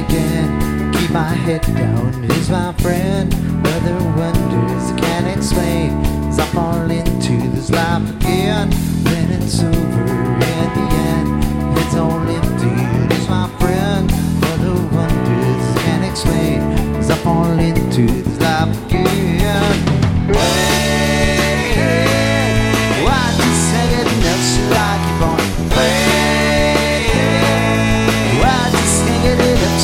again. Keep my head down, he's my friend. Other wonders I can't explain. As I fall into this life again, then it's over in the end. It's all empty, he's my friend. Other wonders I can't explain. As I fall into this